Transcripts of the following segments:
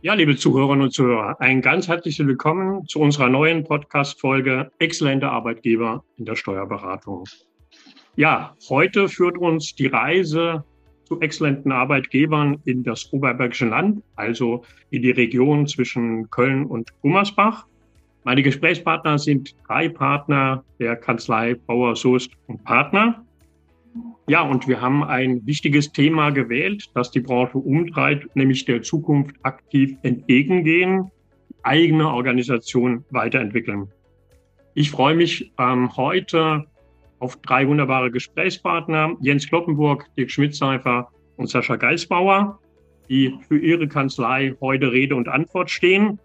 Ja, liebe Zuhörerinnen und Zuhörer, ein ganz herzliches Willkommen zu unserer neuen Podcast-Folge Exzellente Arbeitgeber in der Steuerberatung. Ja, heute führt uns die Reise zu exzellenten Arbeitgebern in das Oberbergische Land, also in die Region zwischen Köln und Gummersbach. Meine Gesprächspartner sind 3 Partner der Kanzlei Bauer, Soest und Partner. Ja, und wir haben ein wichtiges Thema gewählt, das die Branche umtreibt, nämlich der Zukunft aktiv entgegengehen, eigene Organisation weiterentwickeln. Ich freue mich heute auf 3 wunderbare Gesprächspartner, Jens Kloppenburg, Dirk Schmitzseifer und Sascha Geisbauer, die für ihre Kanzlei heute Rede und Antwort stehen.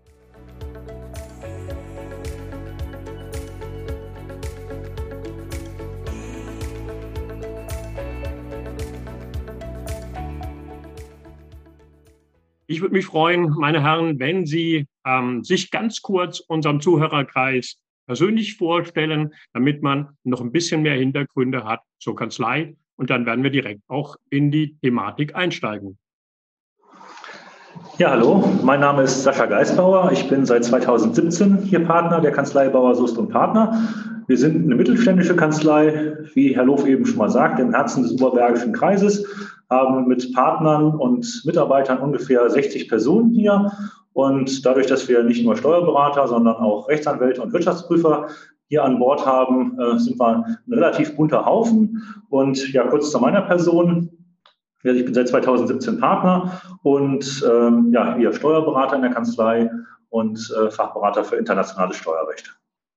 Ich würde mich freuen, meine Herren, wenn Sie sich ganz kurz unserem Zuhörerkreis persönlich vorstellen, damit man noch ein bisschen mehr Hintergründe hat zur Kanzlei. Und dann werden wir direkt auch in die Thematik einsteigen. Ja, hallo, mein Name ist Sascha Geisbauer. Ich bin seit 2017 hier Partner der Kanzlei Bauer, Soest und Partner. Wir sind eine mittelständische Kanzlei, wie Herr Loof eben schon mal sagt, im Herzen des Oberbergischen Kreises, haben mit Partnern und Mitarbeitern ungefähr 60 Personen hier. Und dadurch, dass wir nicht nur Steuerberater, sondern auch Rechtsanwälte und Wirtschaftsprüfer hier an Bord haben, sind wir ein relativ bunter Haufen. Und ja, kurz zu meiner Person. Ich bin seit 2017 Partner und hier Steuerberater in der Kanzlei und Fachberater für internationales Steuerrecht.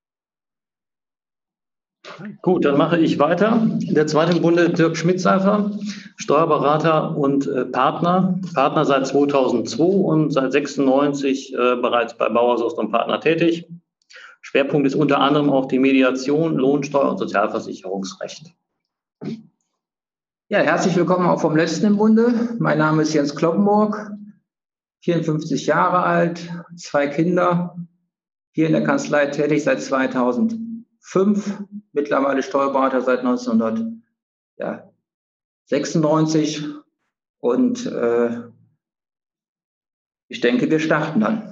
Gut, dann mache ich weiter. Der zweite im Bunde, Dirk Schmitzseifer, Steuerberater und Partner. Partner seit 2002 und seit 96 bereits bei Bauer, Soest und Partner tätig. Schwerpunkt ist unter anderem auch die Mediation, Lohnsteuer und Sozialversicherungsrecht. Ja, herzlich willkommen auch vom letzten im Bunde. Mein Name ist Jens Kloppenburg, 54 Jahre alt, 2 Kinder, hier in der Kanzlei tätig seit 2005, mittlerweile Steuerberater seit 1996 und ich denke, wir starten dann.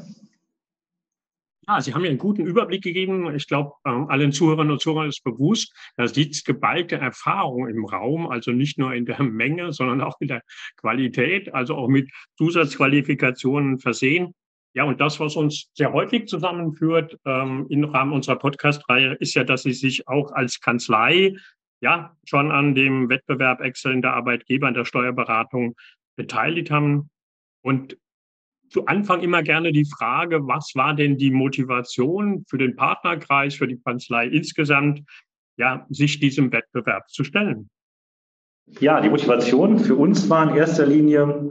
Ja, Sie haben mir einen guten Überblick gegeben. Ich glaube, allen Zuhörerinnen und Zuhörern ist bewusst, da sitzt geballte Erfahrung im Raum, also nicht nur in der Menge, sondern auch in der Qualität, also auch mit Zusatzqualifikationen versehen. Ja, und das, was uns sehr häufig zusammenführt im Rahmen unserer Podcast-Reihe, ist ja, dass Sie sich auch als Kanzlei ja schon an dem Wettbewerb exzellenter Arbeitgeber in der Steuerberatung beteiligt haben. Und zu Anfang immer gerne die Frage, was war denn die Motivation für den Partnerkreis, für die Kanzlei insgesamt, ja, sich diesem Wettbewerb zu stellen? Ja, die Motivation für uns war in erster Linie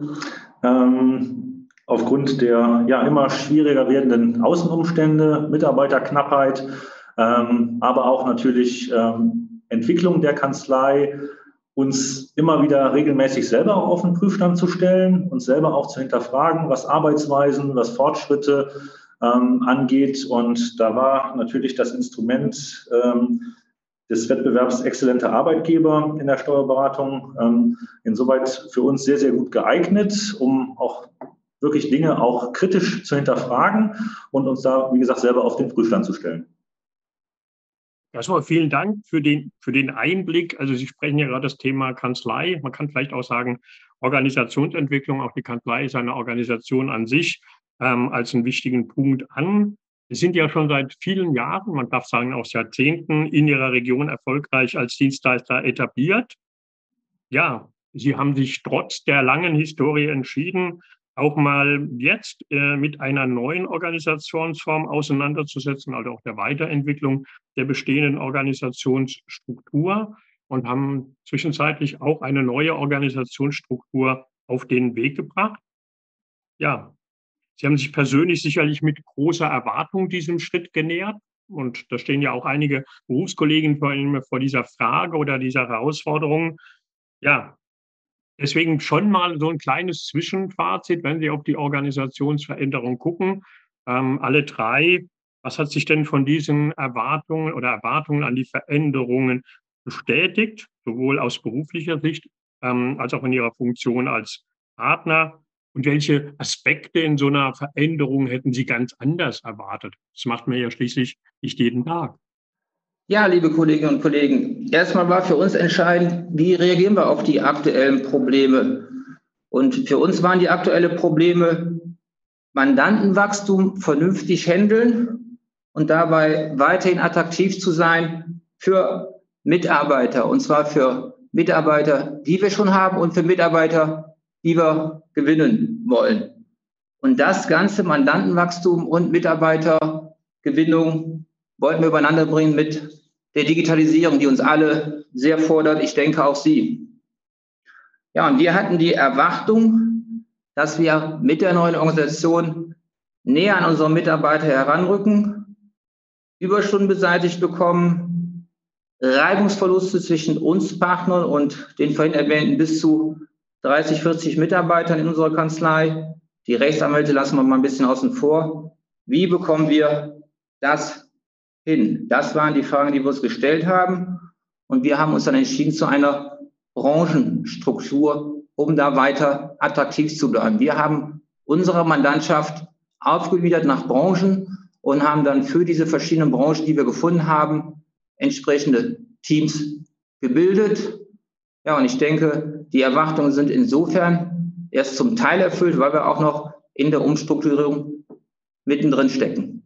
aufgrund der immer schwieriger werdenden Außenumstände, Mitarbeiterknappheit, aber auch natürlich Entwicklung der Kanzlei, uns immer wieder regelmäßig selber auch auf den Prüfstand zu stellen, uns selber auch zu hinterfragen, was Arbeitsweisen, was Fortschritte angeht. Und da war natürlich das Instrument des Wettbewerbs exzellenter Arbeitgeber in der Steuerberatung insoweit für uns sehr, sehr gut geeignet, um auch wirklich Dinge auch kritisch zu hinterfragen und uns da, wie gesagt, selber auf den Prüfstand zu stellen. Erstmal vielen Dank für den Einblick. Also Sie sprechen ja gerade das Thema Kanzlei. Man kann vielleicht auch sagen, Organisationsentwicklung, auch die Kanzlei ist eine Organisation an sich, als einen wichtigen Punkt an. Sie sind ja schon seit vielen Jahren, man darf sagen auch Jahrzehnten, in Ihrer Region erfolgreich als Dienstleister etabliert. Ja, Sie haben sich trotz der langen Historie entschieden, auch mal jetzt mit einer neuen Organisationsform auseinanderzusetzen, also auch der Weiterentwicklung der bestehenden Organisationsstruktur und haben zwischenzeitlich auch eine neue Organisationsstruktur auf den Weg gebracht. Ja, Sie haben sich persönlich sicherlich mit großer Erwartung diesem Schritt genähert. Und da stehen ja auch einige Berufskollegen vor dieser Frage oder dieser Herausforderung. Ja, deswegen schon mal so ein kleines Zwischenfazit, wenn Sie auf die Organisationsveränderung gucken. Alle 3, was hat sich denn von diesen Erwartungen an die Veränderungen bestätigt, sowohl aus beruflicher Sicht als auch in Ihrer Funktion als Partner? Und welche Aspekte in so einer Veränderung hätten Sie ganz anders erwartet? Das macht man ja schließlich nicht jeden Tag. Ja, liebe Kolleginnen und Kollegen, erstmal war für uns entscheidend, wie reagieren wir auf die aktuellen Probleme? Und für uns waren die aktuellen Probleme Mandantenwachstum vernünftig handeln und dabei weiterhin attraktiv zu sein für Mitarbeiter. Und zwar für Mitarbeiter, die wir schon haben und für Mitarbeiter, die wir gewinnen wollen. Und das ganze Mandantenwachstum und Mitarbeitergewinnung wollten wir übereinander bringen mit der Digitalisierung, die uns alle sehr fordert. Ich denke auch Sie. Ja, und wir hatten die Erwartung, dass wir mit der neuen Organisation näher an unsere Mitarbeiter heranrücken, Überstunden beseitigt bekommen, Reibungsverluste zwischen uns Partnern und den vorhin erwähnten bis zu 30, 40 Mitarbeitern in unserer Kanzlei. Die Rechtsanwälte lassen wir mal ein bisschen außen vor. Wie bekommen wir das hin? Das waren die Fragen, die wir uns gestellt haben. Und wir haben uns dann entschieden zu einer Branchenstruktur, um da weiter attraktiv zu bleiben. Wir haben unsere Mandantschaft aufgegliedert nach Branchen und haben dann für diese verschiedenen Branchen, die wir gefunden haben, entsprechende Teams gebildet. Ja, und ich denke, die Erwartungen sind insofern erst zum Teil erfüllt, weil wir auch noch in der Umstrukturierung mittendrin stecken.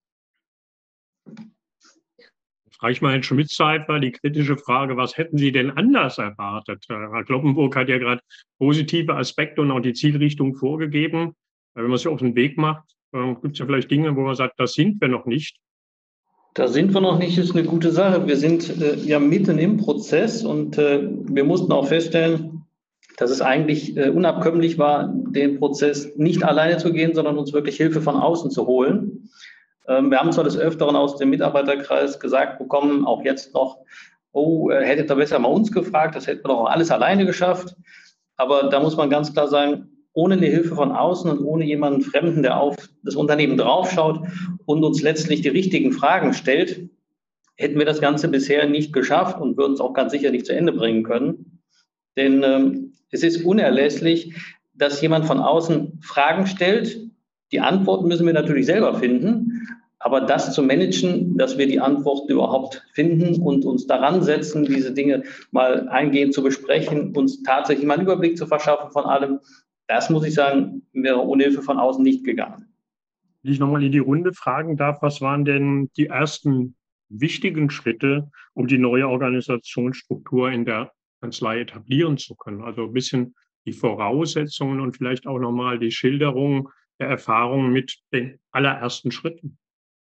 Frage ich mal Herrn Schmitzseifer die kritische Frage, was hätten Sie denn anders erwartet? Herr Kloppenburg hat ja gerade positive Aspekte und auch die Zielrichtung vorgegeben. Wenn man sich auf den Weg macht, gibt es ja vielleicht Dinge, wo man sagt, das sind wir noch nicht. Da sind wir noch nicht, ist eine gute Sache. Wir sind ja mitten im Prozess und wir mussten auch feststellen, dass es eigentlich unabkömmlich war, den Prozess nicht alleine zu gehen, sondern uns wirklich Hilfe von außen zu holen. Wir haben zwar des Öfteren aus dem Mitarbeiterkreis gesagt bekommen, auch jetzt noch, hättet ihr besser mal uns gefragt, das hätten wir doch auch alles alleine geschafft. Aber da muss man ganz klar sagen, ohne eine Hilfe von außen und ohne jemanden Fremden, der auf das Unternehmen draufschaut und uns letztlich die richtigen Fragen stellt, hätten wir das Ganze bisher nicht geschafft und würden es auch ganz sicher nicht zu Ende bringen können. Denn es ist unerlässlich, dass jemand von außen Fragen stellt. Die Antworten müssen wir natürlich selber finden, aber das zu managen, dass wir die Antworten überhaupt finden und uns daran setzen, diese Dinge mal eingehend zu besprechen, uns tatsächlich mal einen Überblick zu verschaffen von allem, das muss ich sagen, wäre ohne Hilfe von außen nicht gegangen. Wenn ich nochmal in die Runde fragen darf, was waren denn die ersten wichtigen Schritte, um die neue Organisationsstruktur in der Kanzlei etablieren zu können? Also ein bisschen die Voraussetzungen und vielleicht auch nochmal die Schilderung der Erfahrungen mit den allerersten Schritten.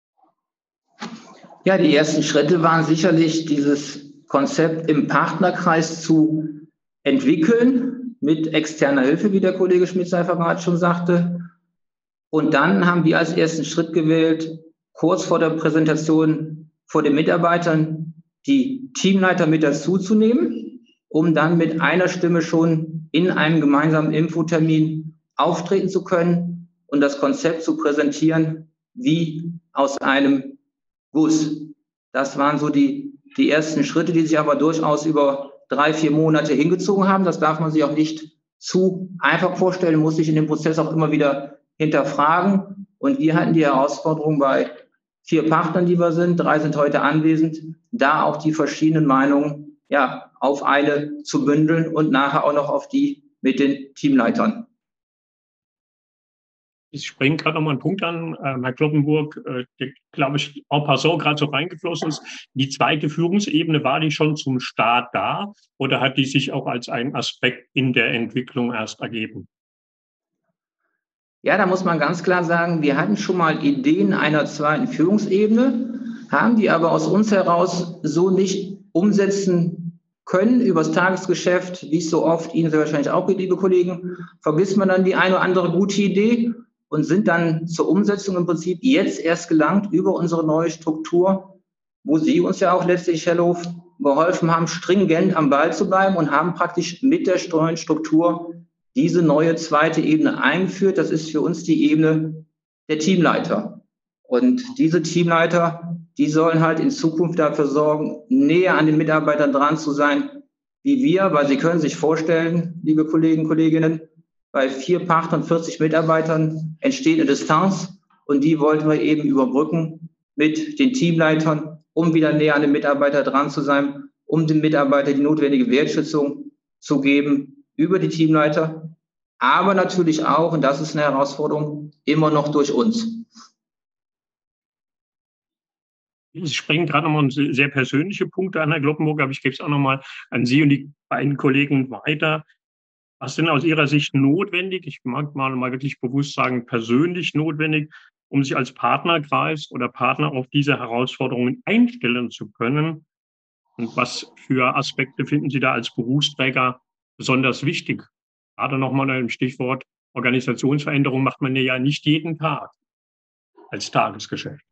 Ja, die ersten Schritte waren sicherlich, dieses Konzept im Partnerkreis zu entwickeln, mit externer Hilfe, wie der Kollege Schmitzseifer gerade schon sagte. Und dann haben wir als ersten Schritt gewählt, kurz vor der Präsentation vor den Mitarbeitern die Teamleiter mit dazuzunehmen, um dann mit einer Stimme schon in einem gemeinsamen Infotermin auftreten zu können und das Konzept zu präsentieren wie aus einem Guss. Das waren so die ersten Schritte, die sich aber durchaus über 3-4 Monate hingezogen haben. Das darf man sich auch nicht zu einfach vorstellen, muss sich in dem Prozess auch immer wieder hinterfragen. Und wir hatten die Herausforderung bei 4 Partnern, die wir sind, 3 sind heute anwesend, da auch die verschiedenen Meinungen ja auf eine zu bündeln und nachher auch noch auf die mit den Teamleitern. Ich springe gerade noch mal einen Punkt an, Herr Kloppenburg, der, glaube ich, en passant gerade so reingeflossen ist. Die zweite Führungsebene, war die schon zum Start da oder hat die sich auch als ein Aspekt in der Entwicklung erst ergeben? Ja, da muss man ganz klar sagen, wir hatten schon mal Ideen einer zweiten Führungsebene, haben die aber aus uns heraus so nicht umsetzen können übers Tagesgeschäft, wie es so oft Ihnen sehr wahrscheinlich auch geht, liebe Kollegen, vergisst man dann die eine oder andere gute Idee und sind dann zur Umsetzung im Prinzip jetzt erst gelangt über unsere neue Struktur, wo Sie uns ja auch letztlich, Herr Loof, geholfen haben, stringent am Ball zu bleiben und haben praktisch mit der neuen Struktur diese neue zweite Ebene eingeführt. Das ist für uns die Ebene der Teamleiter. Und diese Teamleiter, die sollen halt in Zukunft dafür sorgen, näher an den Mitarbeitern dran zu sein, wie wir, weil Sie können sich vorstellen, liebe Kollegen, Kolleginnen, Bei 4 Partnern und 40 Mitarbeitern entsteht eine Distanz und die wollten wir eben überbrücken mit den Teamleitern, um wieder näher an den Mitarbeiter dran zu sein, um dem Mitarbeiter die notwendige Wertschätzung zu geben über die Teamleiter, aber natürlich auch, und das ist eine Herausforderung, immer noch durch uns. Sie sprechen gerade nochmal sehr persönliche Punkte an, Herr Kloppenburg, aber ich gebe es auch nochmal an Sie und die beiden Kollegen weiter. Was sind aus Ihrer Sicht notwendig? Ich mag mal wirklich bewusst sagen, persönlich notwendig, um sich als Partnerkreis oder Partner auf diese Herausforderungen einstellen zu können? Und was für Aspekte finden Sie da als Berufsträger besonders wichtig? Gerade nochmal ein Stichwort Organisationsveränderung macht man ja nicht jeden Tag als Tagesgeschäft.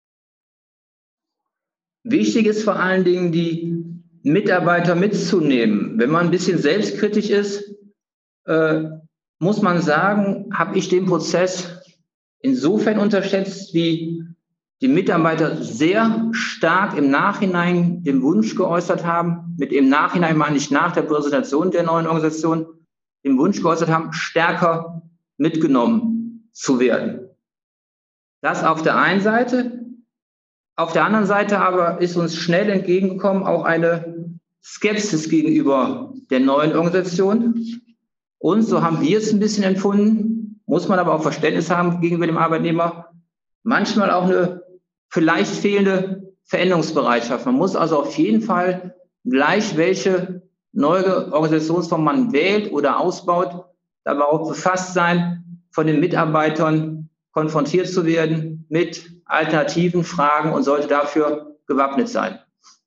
Wichtig ist vor allen Dingen, die Mitarbeiter mitzunehmen. Wenn man ein bisschen selbstkritisch ist, muss man sagen, habe ich den Prozess insofern unterschätzt, wie die Mitarbeiter sehr stark im Nachhinein den Wunsch geäußert haben, mit im Nachhinein meine ich nach der Präsentation der neuen Organisation, den Wunsch geäußert haben, stärker mitgenommen zu werden. Das auf der einen Seite. Auf der anderen Seite aber ist uns schnell entgegengekommen auch eine Skepsis gegenüber der neuen Organisation. Und so haben wir es ein bisschen empfunden, muss man aber auch Verständnis haben gegenüber dem Arbeitnehmer, manchmal auch eine vielleicht fehlende Veränderungsbereitschaft. Man muss also auf jeden Fall gleich welche neue Organisationsform man wählt oder ausbaut, dabei auch befasst sein, von den Mitarbeitern konfrontiert zu werden mit alternativen Fragen und sollte dafür gewappnet sein.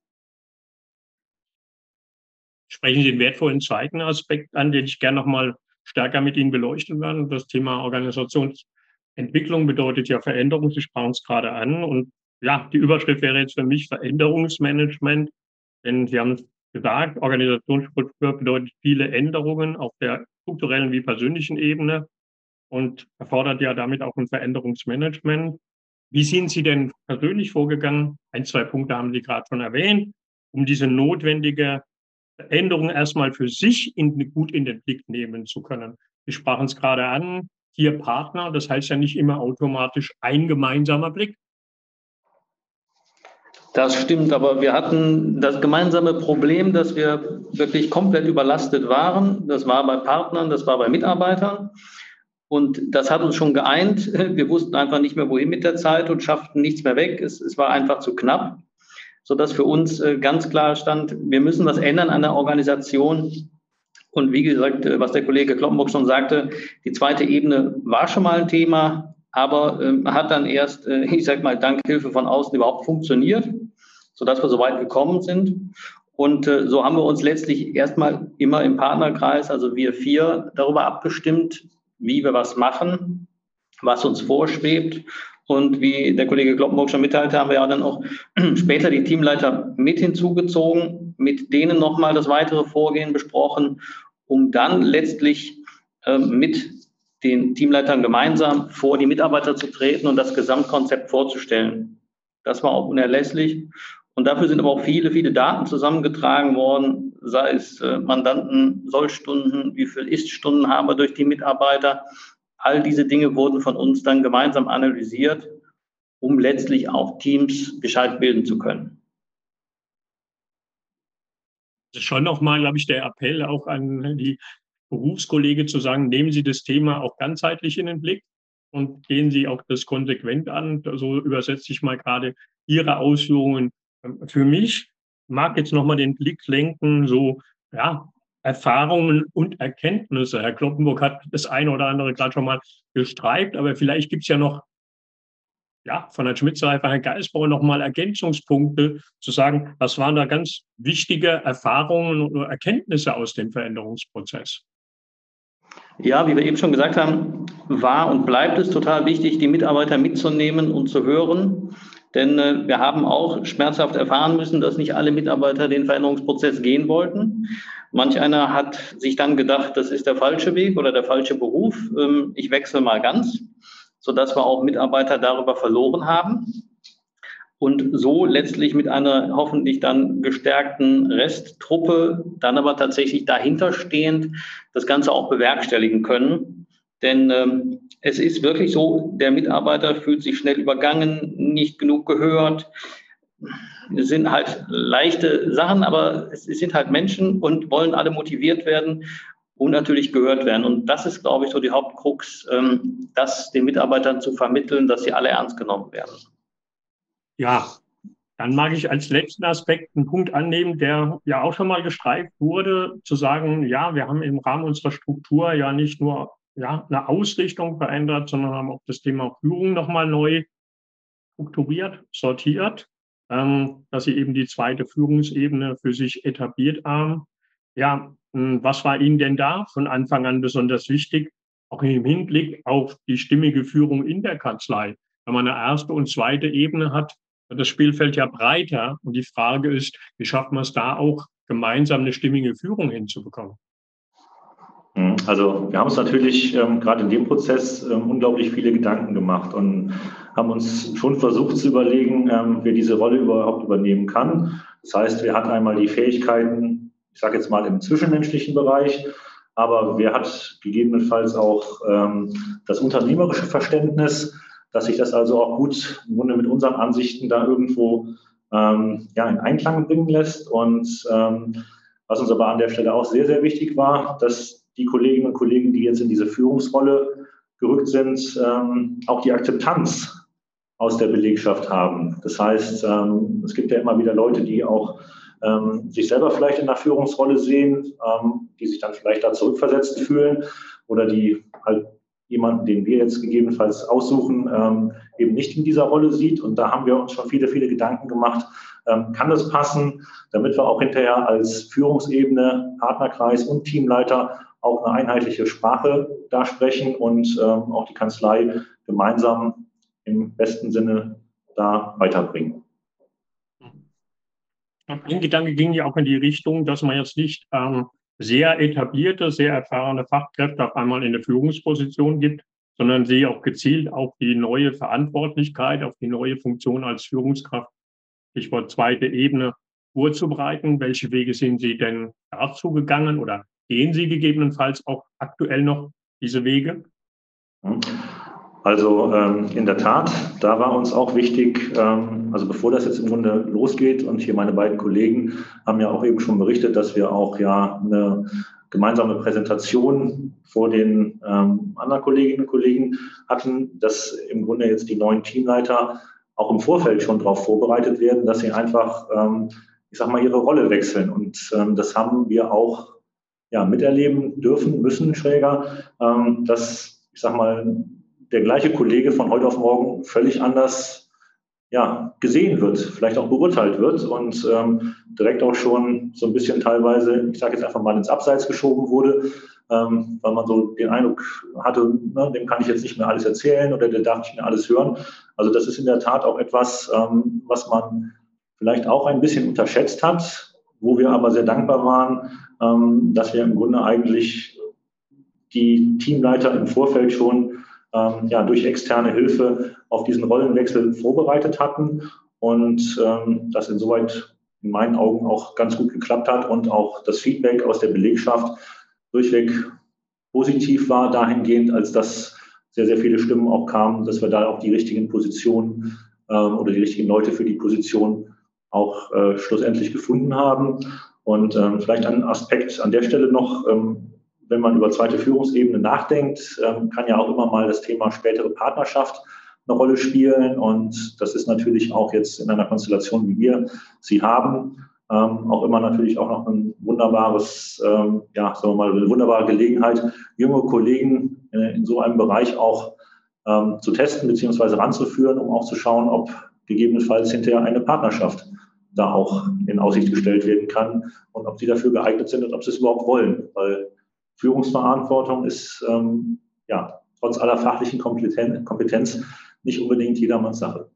Sprechen Sie den wertvollen zweiten Aspekt an, den ich gerne noch mal stärker mit Ihnen beleuchten werde. Das Thema Organisationsentwicklung bedeutet ja Veränderung. Sie sprachen es gerade an. Und ja, die Überschrift wäre jetzt für mich Veränderungsmanagement. Denn Sie haben gesagt, Organisationskultur bedeutet viele Änderungen auf der strukturellen wie persönlichen Ebene und erfordert ja damit auch ein Veränderungsmanagement. Wie sind Sie denn persönlich vorgegangen? 1, 2 Punkte haben Sie gerade schon erwähnt, um diese notwendige Veränderung erstmal für sich gut in den Blick nehmen zu können. Sie sprachen es gerade an, 4 Partner, das heißt ja nicht immer automatisch ein gemeinsamer Blick. Das stimmt, aber wir hatten das gemeinsame Problem, dass wir wirklich komplett überlastet waren. Das war bei Partnern, das war bei Mitarbeitern. Und das hat uns schon geeint. Wir wussten einfach nicht mehr, wohin mit der Zeit und schafften nichts mehr weg. Es war einfach zu knapp, sodass für uns ganz klar stand, wir müssen was ändern an der Organisation. Und wie gesagt, was der Kollege Kloppenburg schon sagte, die zweite Ebene war schon mal ein Thema, aber hat dann erst, ich sag mal, dank Hilfe von außen überhaupt funktioniert, sodass wir so weit gekommen sind. Und so haben wir uns letztlich erstmal immer im Partnerkreis, also wir 4, darüber abgestimmt, wie wir was machen, was uns vorschwebt. Und wie der Kollege Kloppenburg schon mitteilte, haben wir ja dann auch später die Teamleiter mit hinzugezogen, mit denen nochmal das weitere Vorgehen besprochen, um dann letztlich mit den Teamleitern gemeinsam vor die Mitarbeiter zu treten und das Gesamtkonzept vorzustellen. Das war auch unerlässlich. Und dafür sind aber auch viele, viele Daten zusammengetragen worden, sei es Mandanten, Sollstunden, wie viel Ist-Stunden haben wir durch die Mitarbeiter. All diese Dinge wurden von uns dann gemeinsam analysiert, um letztlich auch Teams gescheit bilden zu können. Das ist schon nochmal, glaube ich, der Appell auch an die Berufskollegen zu sagen, nehmen Sie das Thema auch ganzheitlich in den Blick und gehen Sie auch das konsequent an. So übersetze ich mal gerade Ihre Ausführungen. Für mich mag jetzt nochmal den Blick lenken, so ja, Erfahrungen und Erkenntnisse. Herr Kloppenburg hat das eine oder andere gerade schon mal gestreift, aber vielleicht gibt es ja noch von Herrn Schmitzreifer, Herrn Geisbauer nochmal Ergänzungspunkte zu sagen, was waren da ganz wichtige Erfahrungen und Erkenntnisse aus dem Veränderungsprozess? Ja, wie wir eben schon gesagt haben, war und bleibt es total wichtig, die Mitarbeiter mitzunehmen und zu hören. Denn wir haben auch schmerzhaft erfahren müssen, dass nicht alle Mitarbeiter den Veränderungsprozess gehen wollten. Manch einer hat sich dann gedacht, das ist der falsche Weg oder der falsche Beruf. Ich wechsle mal ganz, sodass wir auch Mitarbeiter darüber verloren haben. und so letztlich mit einer hoffentlich dann gestärkten Resttruppe dann aber tatsächlich dahinterstehend das Ganze auch bewerkstelligen können. Denn es ist wirklich so, der Mitarbeiter fühlt sich schnell übergangen, nicht genug gehört. Es sind halt leichte Sachen, aber es sind halt Menschen und wollen alle motiviert werden und natürlich gehört werden. Und das ist, glaube ich, so die Hauptkrux, das den Mitarbeitern zu vermitteln, dass sie alle ernst genommen werden. Ja, dann mag ich als letzten Aspekt einen Punkt annehmen, der ja auch schon mal gestreift wurde, zu sagen, ja, wir haben im Rahmen unserer Struktur ja nicht nur eine Ausrichtung verändert, sondern haben auch das Thema Führung nochmal neu strukturiert, sortiert, dass sie eben die zweite Führungsebene für sich etabliert haben. Ja, was war Ihnen denn da von Anfang an besonders wichtig, auch im Hinblick auf die stimmige Führung in der Kanzlei? Wenn man eine erste und zweite Ebene hat, wird das Spielfeld ja breiter. Und die Frage ist, wie schafft man es da auch, gemeinsam eine stimmige Führung hinzubekommen? Also wir haben uns natürlich gerade in dem Prozess unglaublich viele Gedanken gemacht und haben uns schon versucht zu überlegen, wer diese Rolle überhaupt übernehmen kann. Das heißt, wer hat einmal die Fähigkeiten, ich sage jetzt mal im zwischenmenschlichen Bereich, aber wer hat gegebenenfalls auch das unternehmerische Verständnis, dass sich das also auch gut im Grunde mit unseren Ansichten da irgendwo in Einklang bringen lässt. Und was uns aber an der Stelle auch sehr, sehr wichtig war, dass die Kolleginnen und Kollegen, die jetzt in diese Führungsrolle gerückt sind, auch die Akzeptanz aus der Belegschaft haben. Das heißt, es gibt ja immer wieder Leute, die auch sich selber vielleicht in der Führungsrolle sehen, die sich dann vielleicht da zurückversetzt fühlen oder die halt jemanden, den wir jetzt gegebenenfalls aussuchen, eben nicht in dieser Rolle sieht. Und da haben wir uns schon viele, viele Gedanken gemacht. Kann das passen, damit wir auch hinterher als Führungsebene, Partnerkreis und Teamleiter auch eine einheitliche Sprache da sprechen und auch die Kanzlei gemeinsam im besten Sinne da weiterbringen. Ein Gedanke ging ja auch in die Richtung, dass man jetzt nicht sehr etablierte, sehr erfahrene Fachkräfte auf einmal in eine Führungsposition gibt, sondern sie auch gezielt auf die neue Verantwortlichkeit, auf die neue Funktion als Führungskraft, Stichwort zweite Ebene, vorzubereiten. Welche Wege sind Sie denn dazu gegangen oder gehen Sie gegebenenfalls auch aktuell noch diese Wege? Also in der Tat, da war uns auch wichtig, also bevor das jetzt im Grunde losgeht, und hier meine beiden Kollegen haben ja auch eben schon berichtet, dass wir auch ja eine gemeinsame Präsentation vor den anderen Kolleginnen und Kollegen hatten, dass im Grunde jetzt die neuen Teamleiter auch im Vorfeld schon darauf vorbereitet werden, dass sie einfach, ich sag mal, ihre Rolle wechseln. Und das haben wir auch miterleben dürfen, müssen, schräger, dass, ich sag mal, der gleiche Kollege von heute auf morgen völlig anders gesehen wird, vielleicht auch beurteilt wird und direkt auch schon so ein bisschen teilweise, ich sage jetzt einfach mal, ins Abseits geschoben wurde, weil man so den Eindruck hatte, dem kann ich jetzt nicht mehr alles erzählen oder der darf nicht mehr alles hören. Also das ist in der Tat auch etwas, was man vielleicht auch ein bisschen unterschätzt hat, wo wir aber sehr dankbar waren, dass wir im Grunde eigentlich die Teamleiter im Vorfeld schon durch externe Hilfe auf diesen Rollenwechsel vorbereitet hatten und das insoweit in meinen Augen auch ganz gut geklappt hat und auch das Feedback aus der Belegschaft durchweg positiv war, dahingehend, als dass sehr, sehr viele Stimmen auch kamen, dass wir da auch die richtigen Positionen oder die richtigen Leute für die Position auch schlussendlich gefunden haben. Und vielleicht ein Aspekt an der Stelle noch, wenn man über zweite Führungsebene nachdenkt, kann ja auch immer mal das Thema spätere Partnerschaft eine Rolle spielen. Und das ist natürlich auch jetzt in einer Konstellation, wie wir sie haben, auch immer natürlich auch noch ein wunderbares, sagen wir mal, eine wunderbare Gelegenheit, junge Kollegen in so einem Bereich auch zu testen bzw. ranzuführen, um auch zu schauen, ob gegebenenfalls hinterher eine Partnerschaft da auch in Aussicht gestellt werden kann und ob sie dafür geeignet sind und ob sie es überhaupt wollen. Weil Führungsverantwortung ist trotz aller fachlichen Kompetenz nicht unbedingt jedermanns Sache.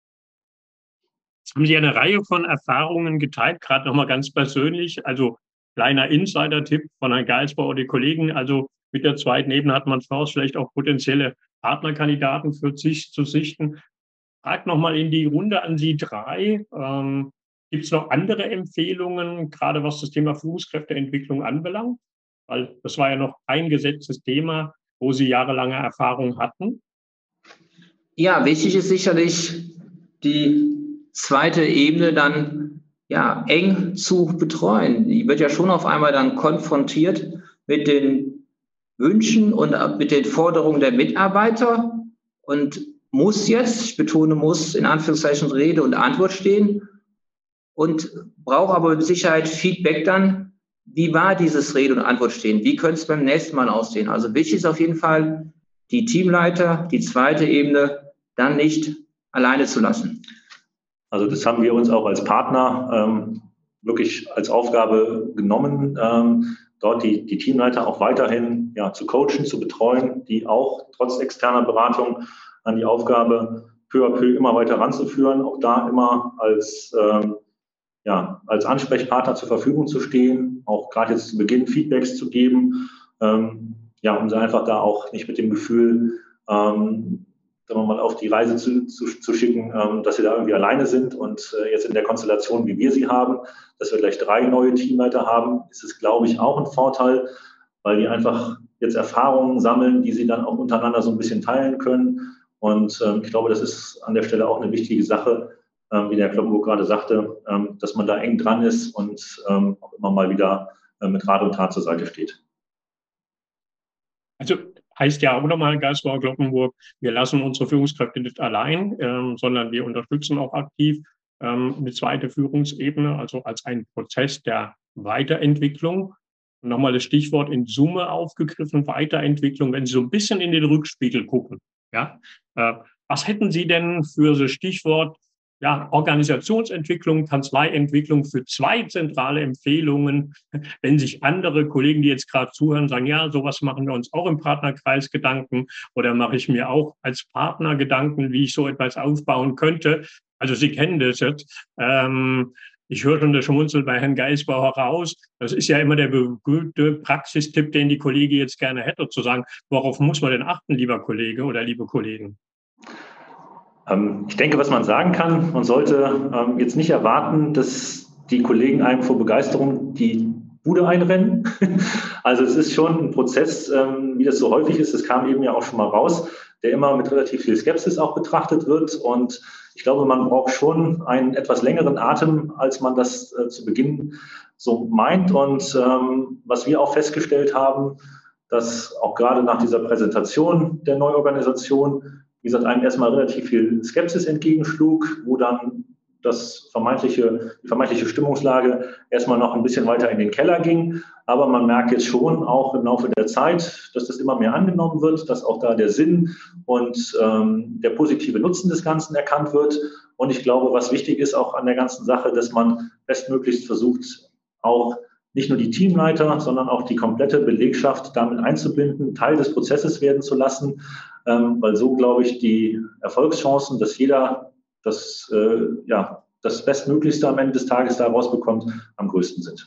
Jetzt haben Sie eine Reihe von Erfahrungen geteilt, gerade nochmal ganz persönlich. Also kleiner Insider-Tipp von Herrn Geisbauer oder die Kollegen. Also mit der zweiten Ebene hat man Chance, vielleicht auch potenzielle Partnerkandidaten für sich zu sichten. frage nochmal in die Runde an Sie drei. Gibt es noch andere Empfehlungen, gerade was das Thema Führungskräfteentwicklung anbelangt? Weil das war ja noch ein gesetztes Thema, wo Sie jahrelange Erfahrung hatten. Ja, wichtig ist sicherlich die zweite Ebene dann ja eng zu betreuen. Die wird ja schon auf einmal dann konfrontiert mit den Wünschen und mit den Forderungen der Mitarbeiter und muss jetzt, ich betone muss, in Anführungszeichen Rede und Antwort stehen und braucht aber mit Sicherheit Feedback dann, wie war dieses Rede und Antwort stehen, wie könnte es beim nächsten Mal aussehen. Also wichtig ist auf jeden Fall, die Teamleiter, die zweite Ebene dann nicht alleine zu lassen. Also das haben wir uns auch als Partner wirklich als Aufgabe genommen, dort die Teamleiter auch weiterhin zu coachen, zu betreuen, die auch trotz externer Beratung an die Aufgabe peu à peu immer weiter ranzuführen, auch da immer als Ansprechpartner zur Verfügung zu stehen, auch gerade jetzt zu Beginn Feedbacks zu geben, um sie einfach da auch nicht mit dem Gefühl, sagen wir mal, auf die Reise zu schicken, dass sie da irgendwie alleine sind und jetzt in der Konstellation, wie wir sie haben, dass wir gleich 3 neue Teamleiter haben, ist es, glaube ich, auch ein Vorteil, weil die einfach jetzt Erfahrungen sammeln, die sie dann auch untereinander so ein bisschen teilen können. Und ich glaube, das ist an der Stelle auch eine wichtige Sache, wie der Herr Kloppenburg gerade sagte, dass man da eng dran ist und auch immer mal wieder mit Rat und Tat zur Seite steht. Also heißt ja auch nochmal, Geisbauer Kloppenburg, wir lassen unsere Führungskräfte nicht allein, sondern wir unterstützen auch aktiv eine zweite Führungsebene, also als einen Prozess der Weiterentwicklung. Und nochmal das Stichwort in Summe aufgegriffen, Weiterentwicklung, wenn Sie so ein bisschen in den Rückspiegel gucken. Ja, was hätten Sie denn für das Stichwort Organisationsentwicklung, Kanzleientwicklung für 2 zentrale Empfehlungen, wenn sich andere Kollegen, die jetzt gerade zuhören, sagen, ja, sowas machen wir uns auch im Partnerkreis Gedanken oder mache ich mir auch als Partner Gedanken, wie ich so etwas aufbauen könnte. Also Sie kennen das jetzt. Ich höre schon das Schmunzeln bei Herrn Geisbauer raus. Das ist ja immer der berühmte Praxistipp, den die Kollege jetzt gerne hätte, zu sagen, worauf muss man denn achten, lieber Kollege oder liebe Kollegen? Ich denke, was man sagen kann, man sollte jetzt nicht erwarten, dass die Kollegen einem vor Begeisterung die Bude einrennen. Also es ist schon ein Prozess, wie das so häufig ist, das kam eben ja auch schon mal raus, der immer mit relativ viel Skepsis auch betrachtet wird. Und ich glaube, man braucht schon einen etwas längeren Atem, als man das zu Beginn so meint. Und was wir auch festgestellt haben, dass auch gerade nach dieser Präsentation der Neuorganisation, wie gesagt, einem erstmal relativ viel Skepsis entgegenschlug, wo dann die vermeintliche Stimmungslage erstmal noch ein bisschen weiter in den Keller ging. Aber man merkt jetzt schon auch im Laufe der Zeit, dass das immer mehr angenommen wird, dass auch da der Sinn und der positive Nutzen des Ganzen erkannt wird. Und ich glaube, was wichtig ist auch an der ganzen Sache, dass man bestmöglichst versucht, auch nicht nur die Teamleiter, sondern auch die komplette Belegschaft damit einzubinden, Teil des Prozesses werden zu lassen, weil so, glaube ich, die Erfolgschancen, dass jeder das Bestmöglichste am Ende des Tages da rausbekommt, am größten sind.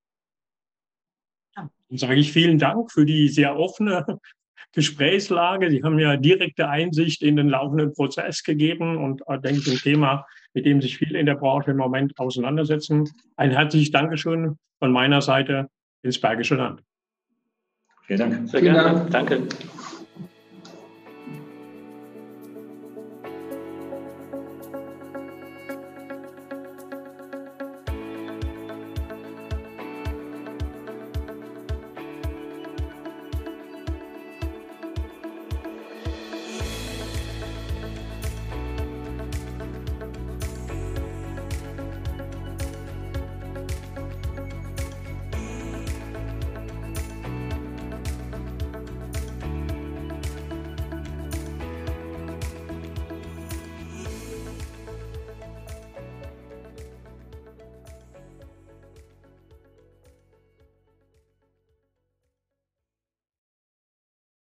Dann sage ich vielen Dank für die sehr offene Gesprächslage. Sie haben ja direkte Einsicht in den laufenden Prozess gegeben und denke ich, ein Thema, mit dem sich viele in der Branche im Moment auseinandersetzen. Ein herzliches Dankeschön von meiner Seite ins Bergische Land. Vielen Dank. Sehr gerne. Danke.